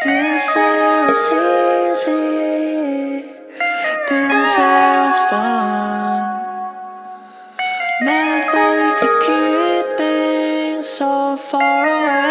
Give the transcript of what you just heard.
Didn't say it was easy, didn't say it was fun. Never thought we could keep things so far away.